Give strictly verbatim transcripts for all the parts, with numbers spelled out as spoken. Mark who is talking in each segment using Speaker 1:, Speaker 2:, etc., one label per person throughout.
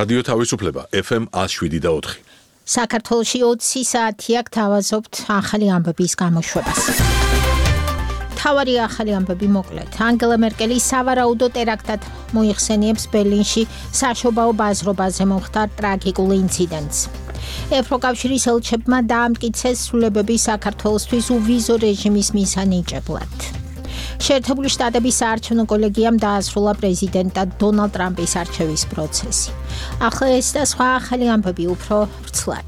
Speaker 1: რადიო თავისუფლება ეფ ემ one oh seven და four.
Speaker 2: საქართველოში ოცი საათია გთავაზობთ ახალი ამბების გამოშვებას. თავარი ახალი ამბები მოკლედ. ანგელა მერკელი სავარაუდო ტერაქტად მოიხსენიებს ბერლინში საშობაო ბაზრობაზე მომხდარ ტრაგიკულ ინციდენტს. ევროკავშირის ელჩებმა დაამტკიცეს სრულებები საქართველოსთვის უვიზო რეჟიმის მისანიჭებლად. შეერთებული შტატების საარჩევნო კოლეგიამ დაასრულა პრეზიდენტად დონალდ ტრამპის არჩევის პროცესი. ახლა ეს და სხვა ახალი ამბები უფრო ვრცლად.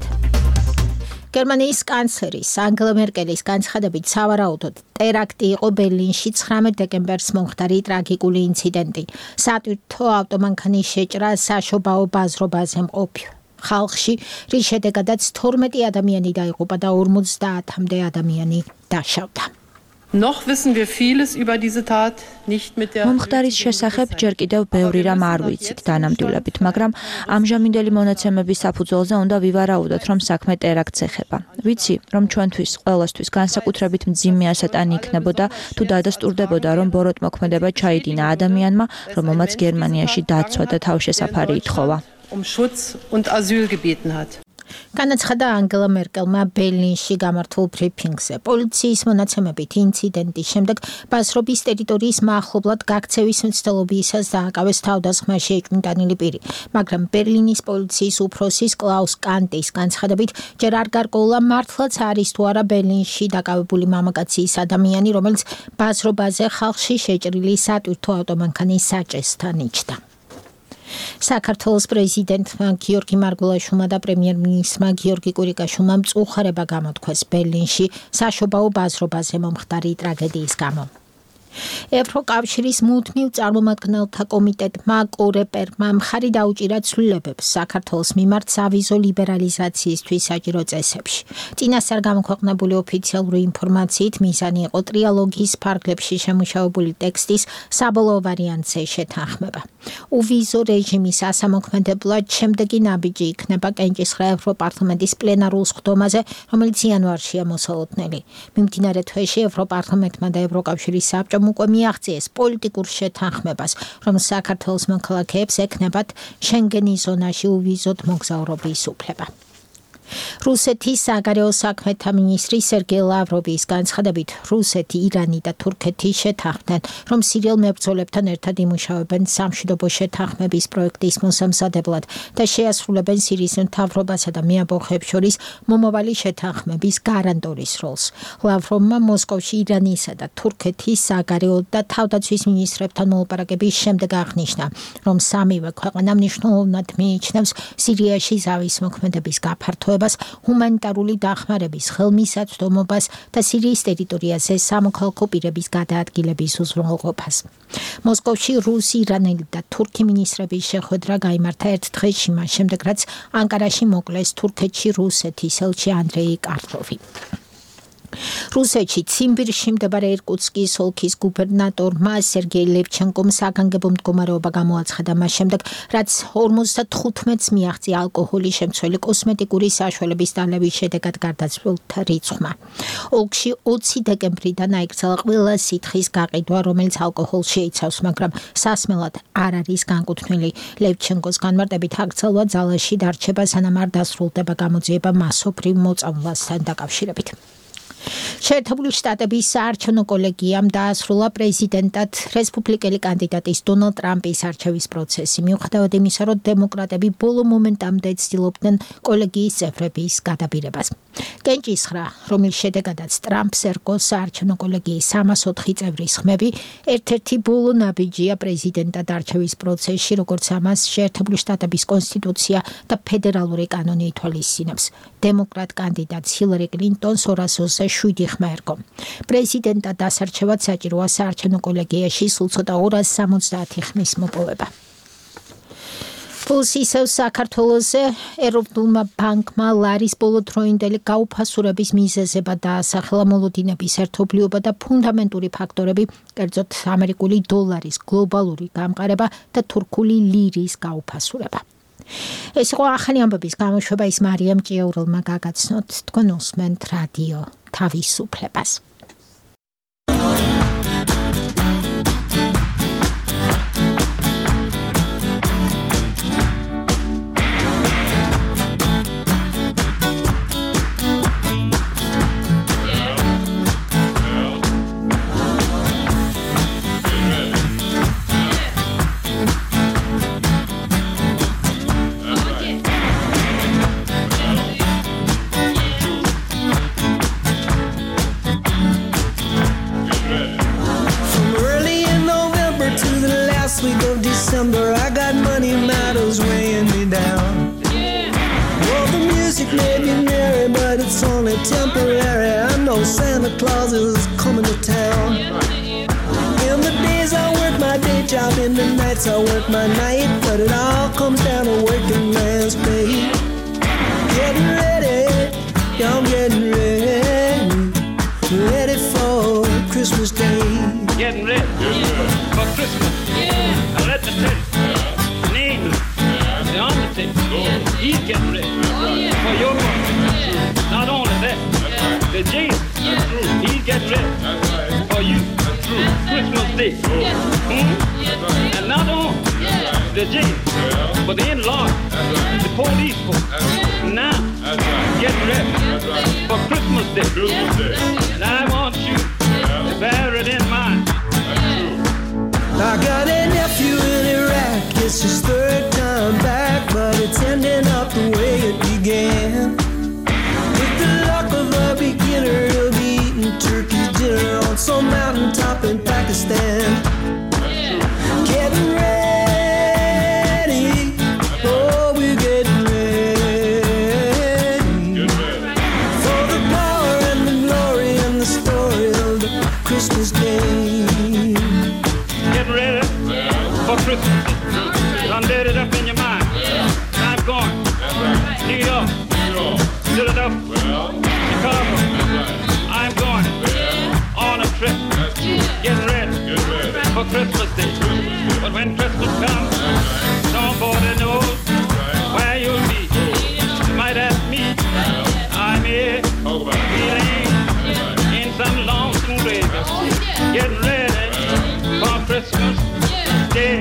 Speaker 2: გერმანიის კანცლერის ანგელა მერკელის განცხადებით სავარაუდოდ ტერაქტი იყო ბერლინში ცხრამეტ დეკემბერს მომხდარი ტრაგიკული ინციდენტი. სატვირთო ავტომანქანის შეჭრა საშობაო ბაზრობაზე მყოფ ხალხში, რის შედეგადაც თორმეტი ადამიანი დაიღუპა და ორმოცდაათამდე ადამიანი დაშავდა.
Speaker 3: Noch wissen wir vieles über diese Tat nicht mit der
Speaker 4: მომხდარის შესახებ ჯერ კიდევ ბევრი რამ არ ვიცით დანამდვილებით, მაგრამ ამჟამინდელი მონაცემების საფუძველზე უნდა ვივარაუდოთ, რომ საქმე ტერაქტს ეხება. ვიცი, რომ ჩვენთვის ყველასთვის განსაკუთრებით მძიმე ასატანი იქნებოდა, თუ დადასტურდებოდა, რომ ბოროტმოქმედება ჩაიდინა ადამიანმა, რომელმაც გერმანიაში დაცვა და თავშესაფარი ითხოვა.
Speaker 3: um Schutz und Asyl gebeten hat.
Speaker 2: განაცხადა ანგელა მერკელმა ბერლინში გამართულ ბრიფინგზე. პოლიციის მონაცემებით ინციდენტის შემდეგ ბაზრობის ტერიტორიის მახლობლად გაქცევის მცდელობისას დააკავეს თავდასხმა შეჭმიტანილი პირი, მაგრამ ბერლინის პოლიციის უფროსის კლაუს კანტის განცხადებით ჯერ არ გარკვეულა მართლაც არის თუ არა ბერლინში დაკავებული მამაკაცის ადამიანი, რომელიც ბაზრობაზე ხალხში შეჭრილი სატვირთო ავტომანქანის საჭესთან იჯდა. საქართველოს პრეზიდენტმა გიორგი მარგველაშვილმა და პრემიერ-მინისტრმა გიორგი კვირიკაშვილმა მწუხარება გამოთქვეს ბერლინში საშობაო ბაზრობაზე მომხდარი ტრაგედიის გამო. ევროკავშირის მუდმივ წარმომადგენელთა კომიტეტმა კორეპერმა მხარი დაუჭირა ცვლილებებს საქართველოს მიმართ სავიზო ლიბერალიზაციისთვის საჭირო წესებში. წინასწარ გამოქვეყნებული ოფიციალური ინფორმაციით მიზანი იყო ტრიალოგის ფარგლებში შემუშავებული ტექსტის საბოლოო ვარიანტზე შეთანხმება. უვიზო რეჟიმის ასამოქმედებლად შემდეგი ნაბიჯი იქნება კენჭისხრა ევროპარლამენტის პლენარულ სხდომაზე, რომელიც იანვარშია მოსალოდნელი. მიმდინარე თვეში ევროპარლამენტმა და ევროკავშირის საბჭომ უკვე მიაღწიეს პოლიტიკურ შეთანხმებას, რომ საქართველოს მოქალაქეებს ექნებათ შენგენის ზონაში უვიზოდ მოგზაურობის უფლება. რუსეთის საგარეო საქმეთა მინისტრი სერგეი ლავროვის განცხადებით, რუსეთი, ირანი და თურქეთი შეთანხმდნენ, რომ სირიელ მებრძოლებთან ერთად იმუშავებენ სამშვიდობო შეთანხმების პროექტის მოსამზადებლად და შეასრულებენ სირიის მთავრობასა და მეამბოხეებს შორის მომავალი შეთანხმების გარანტორის როლს. ლავროვმა მოსკოვში ირანისა და თურქეთის საგარეო და თავდაცვის მინისტრებთან მოლაპარაკების შემდეგ აღნიშნა, რომ სამივე ქვეყანა მნიშვნელოვნად მიიჩნევს სირიაში ზავის მოქმედების გაფართოებას, ჰუმანიტარული დახმარების ხელმისაწვდომობას და სირიის ტერიტორიაზე სამოქალაქო პირების გადაადგილების უზრუნველყოფას. მოსკოვში რუსი, ირანელი და თურქი მინისტრების შეხვედრა გაიმართა ერთ დღეში, მას შემდეგ რაც ანკარაში მოკლეს თურქეთში რუსეთის ელჩი ანდრეი კარლოვი. რუსეთში ციმბირში მდებარე ირკუტსკის ოლქის გუბერნატორმა სერგეი ლევჩენკომ საგანგებო მდგომარეობა გამოაცხადა მას შემდეგ, რაც ორმოცდათხუთმეტს მიაღწია ალკოჰოლის შემცველი კოსმეტიკური საშუალების დალევის შედეგად გარდაცვლილთა რიცხვმა. ოლქში ოცი დეკემბრიდან აიკრძალა ყველა სითხის გაყიდვა, რომელიც ალკოჰოლს შეიცავს, მაგრამ სასმელად არ არის განკუთვნილი. ლევჩენკოს განმარტებით აკრძალვა ძალაში დარჩება, სანამ არ დასრულდება გამოძიება მასობრივ მოწამვლასთან დაკავშირებით. შეერთებული შტატების საარჩევნო კოლეგიამ დაასრულა პრეზიდენტად რესპუბლიკელი კანდიდატის დონალდ ტრამპის არჩევის პროცესი, მიუხედავად იმისა, რომ დემოკრატები ბოლო მომენტამდე ცდილობდნენ კოლეგიის წევრების გადაბირებას. კენჭისხრა, რომლის შედეგადაც ტრამპს ერგო საარჩევნო კოლეგიის სამას ოთხი წევრის ხმები, ერთ-ერთი ბოლო ნაბიჯია პრეზიდენტად არჩევის პროცესში, როგორც ამას შეერთებული შტატების კონსტიტუცია და ფედერალური კანონი ითვალისწინებს. დემოკრატ კანდიდატს ჰილარი კლინტონს ორას ოცდაშვიდი შვიდი ხმა ერგო. პრეზიდენტად დასარჩევად საჭიროა საარჩევნო კოლეგიაში სულ ცოტა ორას სამოცდაათი ხმის მოპოვება. Pulsisov საქართველოზე ეროვნულმა ბანკმა ლარის ბოლოდროინდელი გაუფასურების მიზეზებად დაასახელა მოლოდინების ერთობლიობა და ფუნდამენტური ფაქტორები, კერძოდ ამერიკული დოლარის გლობალური გამყარება და თურქული ლირის გაუფასურება. ეს იყო ახალი ამბების გამოშვება, ის მარიამ ჭიაურელმა გაგაცნოთ. თქვენ უსმენთ რადიო თავისუფლებას.
Speaker 5: Santa Claus is coming to town. In the days I work my day job, in the nights I work my night, but it all comes down to working man's pay. Getting ready, yeah, I'm getting ready, ready for Christmas Day.
Speaker 6: Getting ready for Christmas. Now let me tell you, Name, the undertaker, he's getting ready for your work. Not only that, the Jesus, he's getting ready for you. Christmas Day. Hmm? And not only the jail, but the in-law, the police folks. Now, get ready for Christmas Day. And I want you to bear it in mind.
Speaker 5: I got a nephew in Iraq. It's his third time back, but it's ending up the way it began. With the luck of a beginner, he'll be eating turkey dinner on some mountaintop in Pakistan. Getting ready, oh, we're getting ready for the power and the glory and the story of the Christmas Day.
Speaker 6: Getting ready for Christmas. Done did it up in your mind. I'm going. New York. Philadelphia. Chicago. I'm going on a trip. Getting ready for Christmas Day. But when Christmas comes, nobody knows where you'll be. You might ask me. I'm here. Feeling in some lonesome grave. Getting ready for Christmas Day.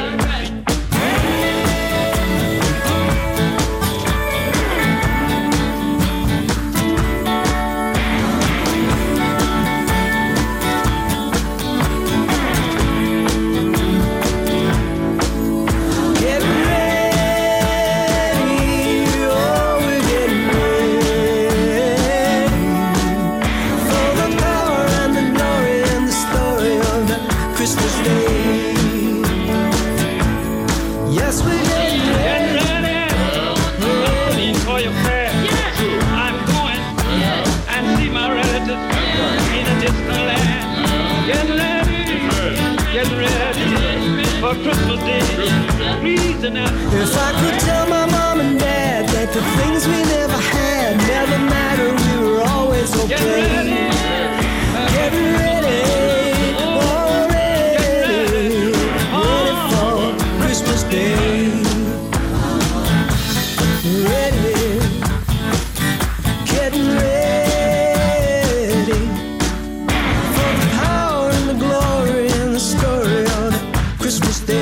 Speaker 6: For Christmas Day, reason out.
Speaker 5: If I could tell my mom and dad that the things we never had never mattered, we were always okay.
Speaker 6: Get ready,
Speaker 5: getting ready, already ready for Christmas Day. Ready, getting ready for the power and the glory and the story of the Christmas Day.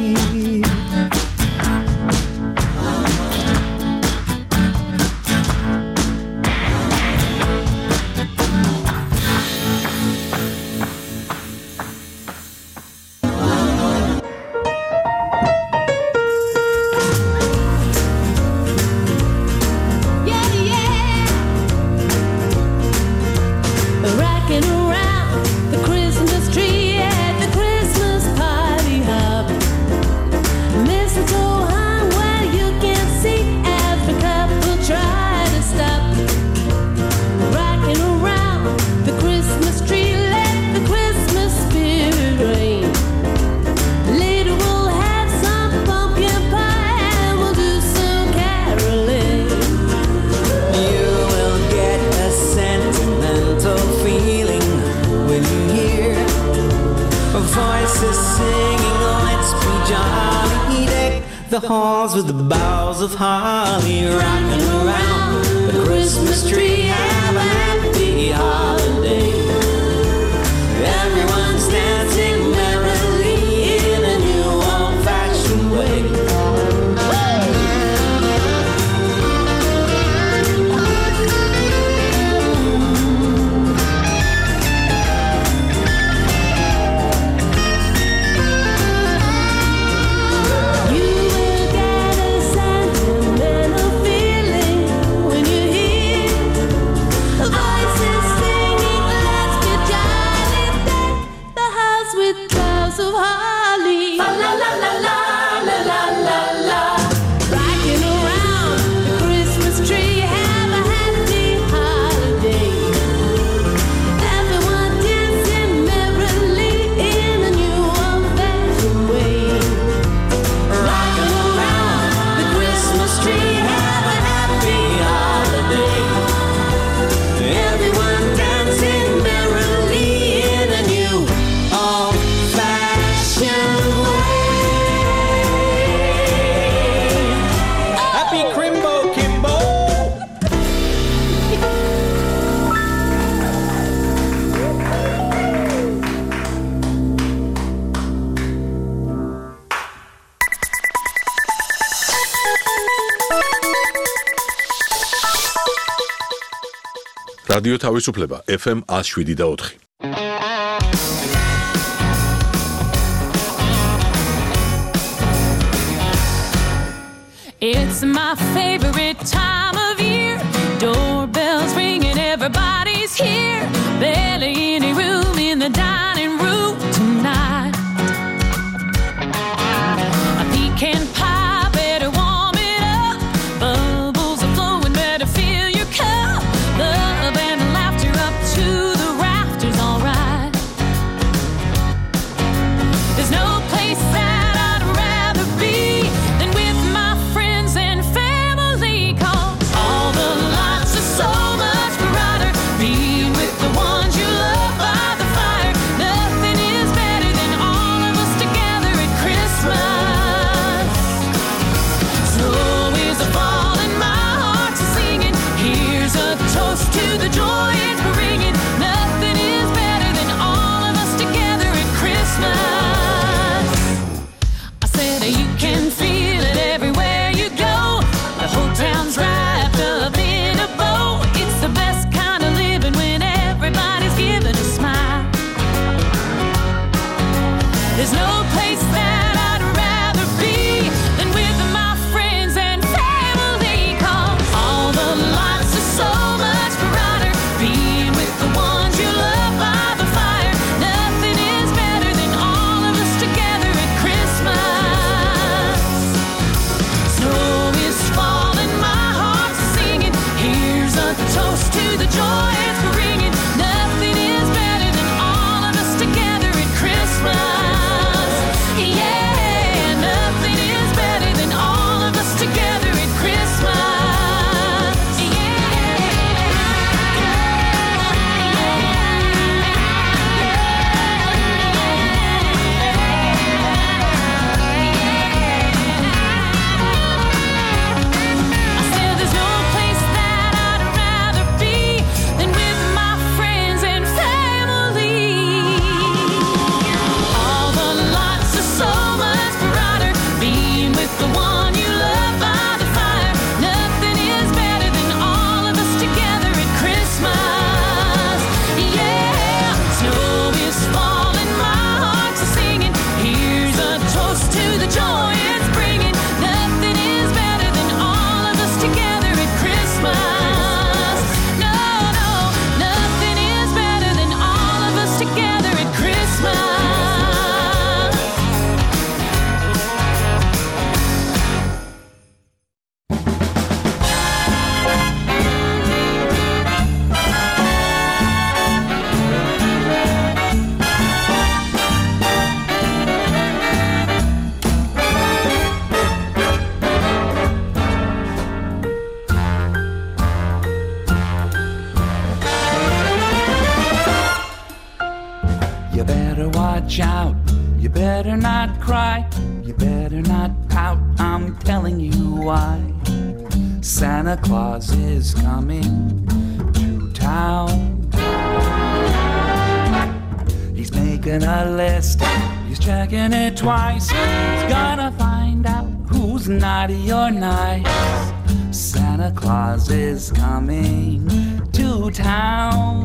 Speaker 7: The halls with the boughs of holly rocking around the Christmas tree. Have a happy holiday. Everyone's dancing merrily in a new old-fashioned way.
Speaker 1: რადიო თავისუფლება F M one oh seven და four.
Speaker 8: It's my favorite time of year. Doorbells ringing, everybody's here. Barely any room in the dining room tonight. A pecan pie, better warm it up. Bubbles are flowing, better fill your cup. Love and laughter up to the rafters, alright. There's no place that I'd rather be than with my friends and family. 'Cause all the lights are so much brighter being with the ones you love by the fire. Nothing is better than all of us together at Christmas. Snow is a falling, my heart's a singing. Here's a toast to the joy it's bringing. Nothing is better than all of us together at Christmas. I said you can feel it everywhere you go. The whole town's wrapped up in a bow. It's the best kind of living when everybody's giving a smile. There's no place that I'd rather be than with my friends and family. 'Cause all the lights are so much brighter being with the ones you love by the fire. Nothing is better than all of us together at Christmas. Snow is falling, my heart's singing. Here's a toast to the joy it's bringing. Nothing is better than all of us together at Christmas. Yeah, nothing is better than all of us together at Christmas. I said there's no place that I'd rather be than with my friends and family. All the lights are so much brighter being with the one you love by the fire. Nothing is better than all of us together at Christmas. Yeah, snow is falling, my heart's a singing. Here's a toast to the joy it's bringing. Nothing is better than all of us together at Christmas. No, no, nothing is better than all of us together at Christmas.
Speaker 9: You better watch out, you better not cry, you better not pout, I'm telling you why. Santa Claus is coming to town. He's making a list, he's checking it twice. He's gonna find out who's naughty or nice. Santa Claus is coming to town.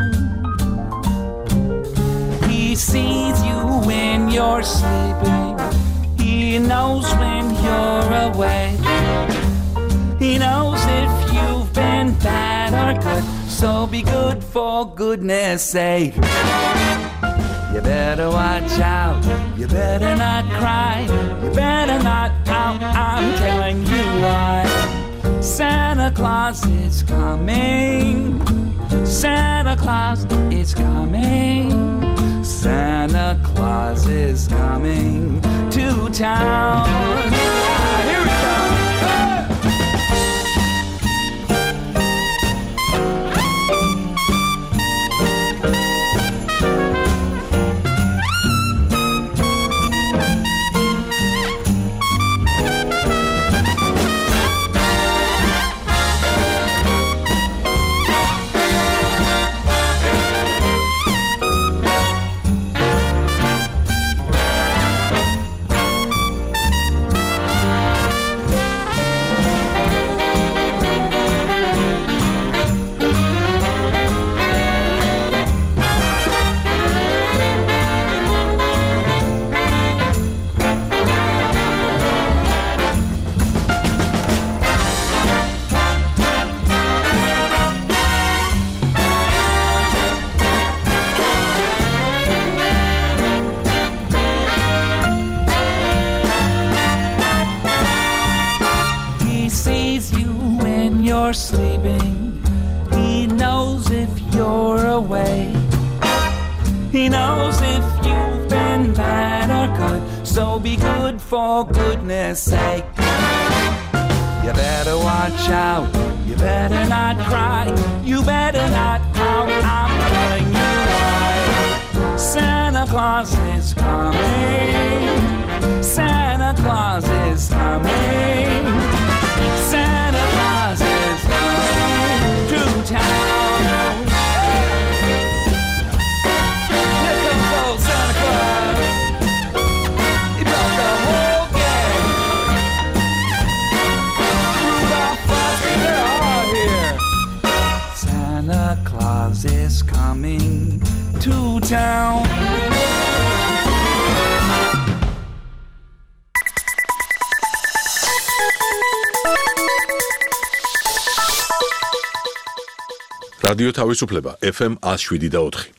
Speaker 9: He sees you when you're sleeping. He knows when you're awake. He knows if you've been bad or good. So be good for goodness sake. You better watch out. You better not cry. You better not pout. I'm telling you why. Santa Claus is coming. Santa Claus is coming. Santa Claus is coming to town. Here we go. you're sleeping. He knows if you're awake. He knows if you've been bad or good. So be good for goodness sake. You better watch out. You better not cry. You better not pout. I'm telling you why. Santa Claus is coming. Santa Claus is coming. Santa Claus is coming to town. Here comes old Santa Claus. He brought the whole gang. Rudolph, Frosty, they're all here. Santa Claus is coming to town.
Speaker 1: რადიო თავისუფლება ეფ ემ one oh seven და four.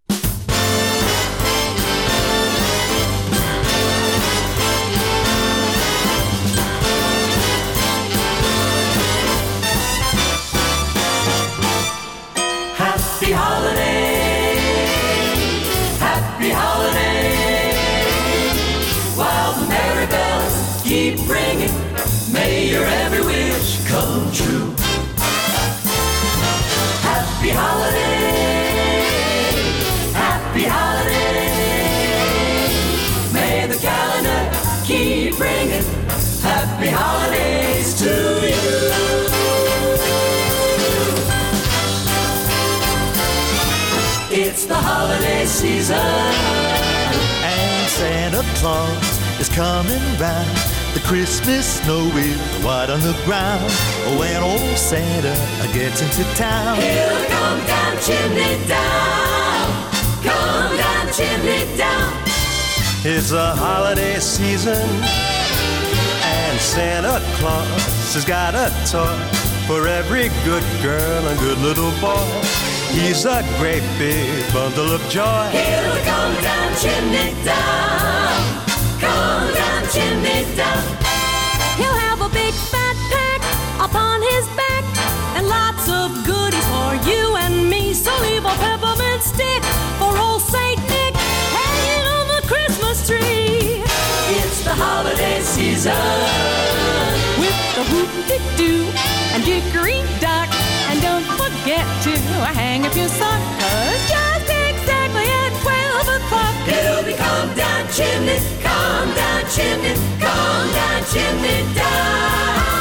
Speaker 7: Happy holiday, happy holiday. While the merry bells keep ringing, may your every wish come true. Happy holiday, happy holiday. May the calendar keep ringing. Happy holidays to you. It's the holiday season,
Speaker 10: and Santa Claus is coming round. The Christmas snow is white on the ground. When old Santa gets into town,
Speaker 7: he'll come down chimney down, come down chimney down.
Speaker 10: It's a holiday season, and Santa Claus has got a toy for every good girl and good little boy. He's a great big bundle of joy.
Speaker 7: He'll come down chimney down, come down chimney down.
Speaker 8: He'll have a big fat pack upon his back and lots of goodies for you and me. So leave a peppermint stick for old Saint Nick hanging on the Christmas tree.
Speaker 7: It's the holiday season
Speaker 8: with the whoop-de-doo and dickory-dock. And don't forget to hang up your sock, 'cause just exactly at twelve o'clock
Speaker 7: he'll be come down chimney, come down chimney, come down chimney down.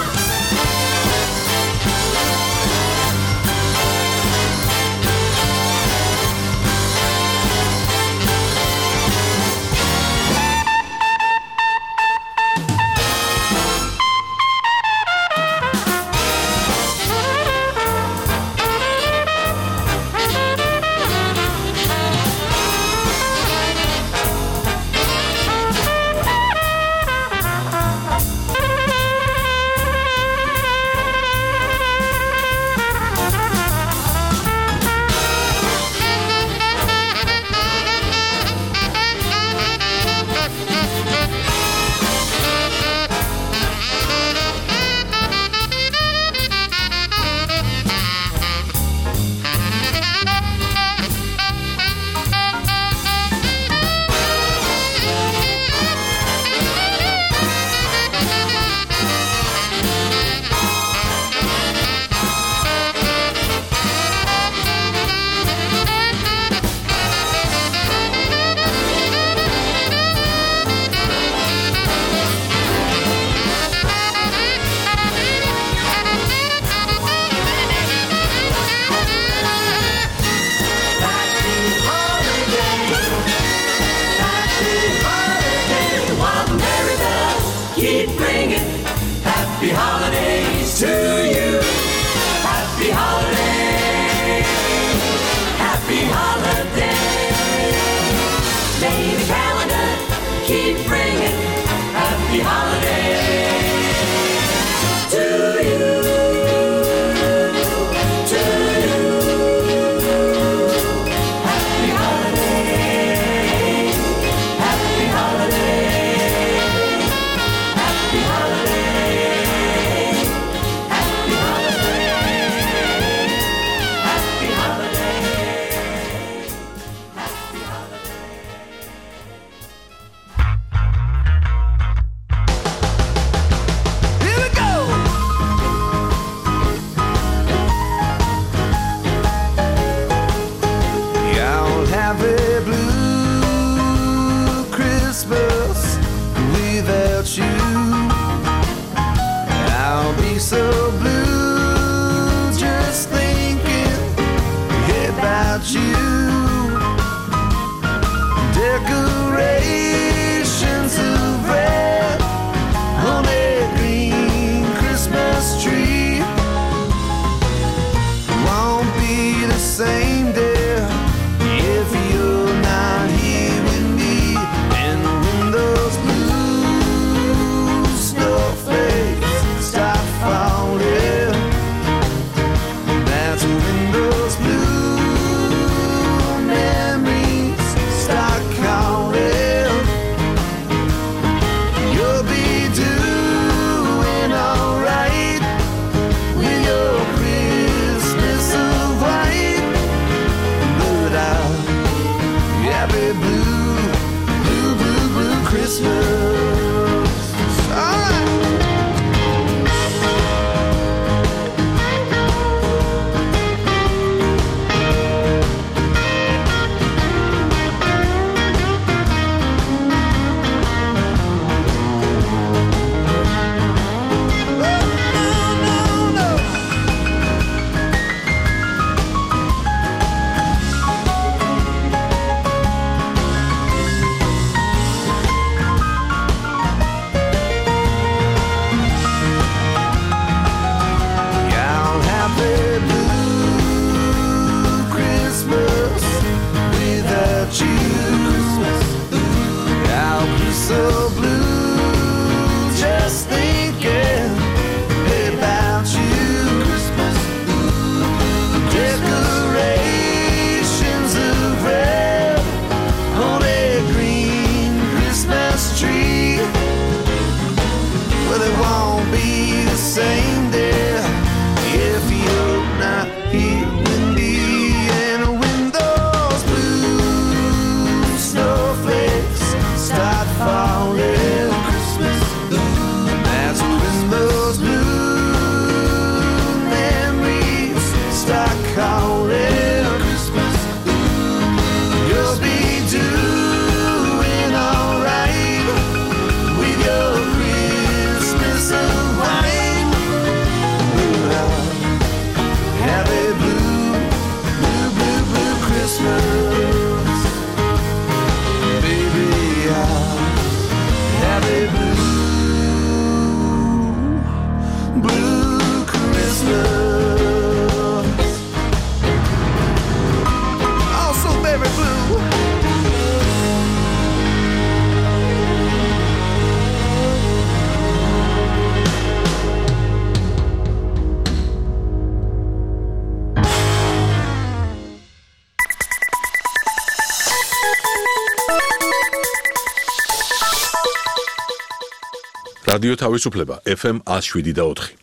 Speaker 1: რადიო თავისუფლება F M one oh seven და four.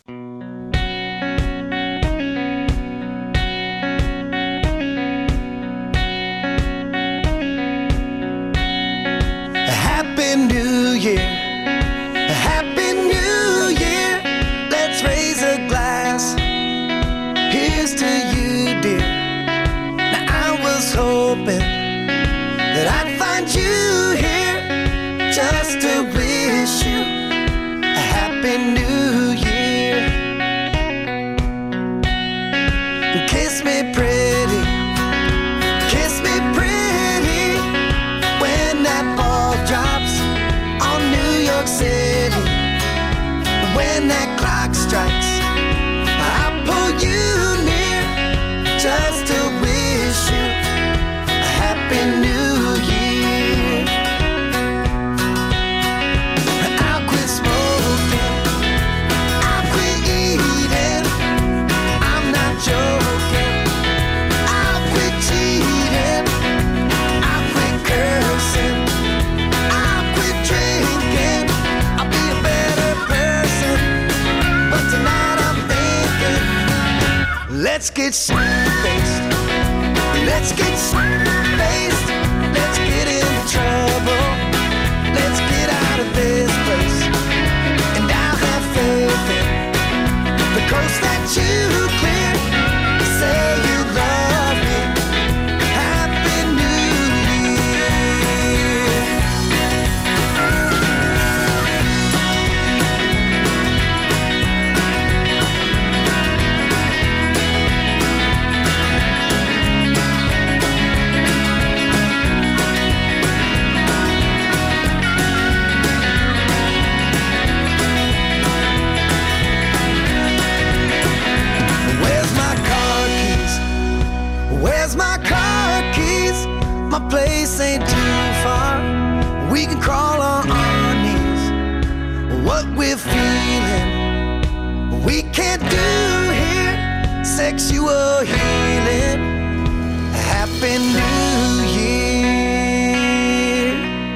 Speaker 5: Happy New Year, Happy New Year. Let's raise a glass. Here's to you, dear. Now I was hoping that I'd find you here just to wish you a Happy New Year. Kiss me pretty, kiss me pretty when that ball drops on New York City. When that clock strikes, I'll pull you near just to wish you a Happy New Year. I'll quit smoking, I'll quit eating, I'm not joking. I'll quit cheating, I'll quit cursing, I'll quit drinking, I'll be a better person. But tonight I'm thinking, let's get faced, let's get faced, let's get into trouble, let's get out of this place. And I'll have faith in the coast that you clear. Say you love me. Happy New Year. Where's my car keys? Where's my car keys? My place ain't too far. We can crawl on our knees. What we're feeling, we can't do here. Sexual healing. Happy New Year.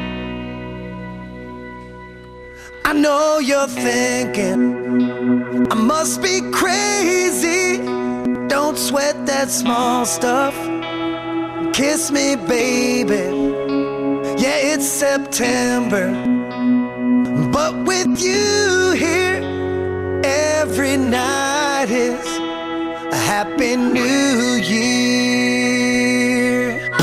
Speaker 5: I know you're thinking I must be crazy. Don't sweat that small stuff. Kiss me, baby. Yeah, it's September, but with you here, every night is a Happy New Year.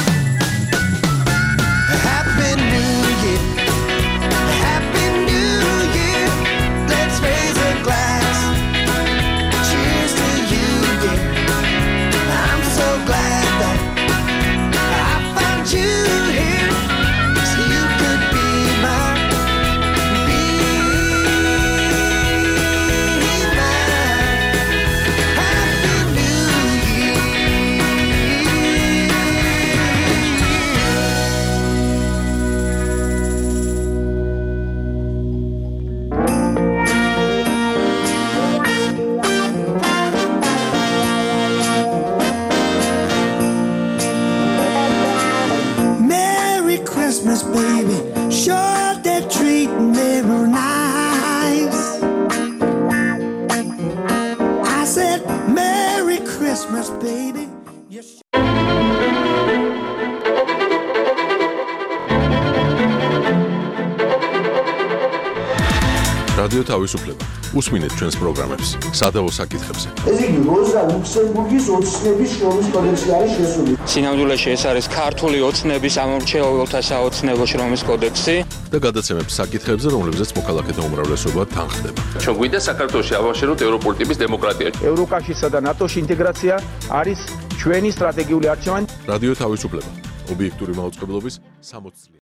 Speaker 5: Happy New Year. Happy New Year. Let's raise a glass. Cheers to you, dear. I'm so glad that I found you here, so you could be mine, be mine. Happy New Year. Merry Christmas, baby. Sure they're treating me real nice. I said, Merry Christmas, baby. You sh-
Speaker 1: რადიო თავისუფლება. უსმინეთ ჩვენს პროგრამებს სადავო საკითხებზე.
Speaker 11: ეს იგი როზა ლუქსემბურგის ოცნების შრომის კოდექსი არის შესული.
Speaker 12: სინამდვილეში ეს არის ქართული ოცნების ამომრჩეველთა საოცნებო შრომის კოდექსი
Speaker 1: და გადაცემებს საკითხებზე, რომლებზეც მოქალაქეთა უმრავლესობა თანხდება.
Speaker 13: ჩვენ გვინდა საქართველოში ავაშენოთ ევროპული ტიპის დემოკრატია.
Speaker 14: ევროკავშირსა და ნატოში ინტეგრაცია არის ჩვენი სტრატეგიული არჩევანი.
Speaker 1: რადიო თავისუფლება. ობიექტური მაუწყებლობის სამოცდაათი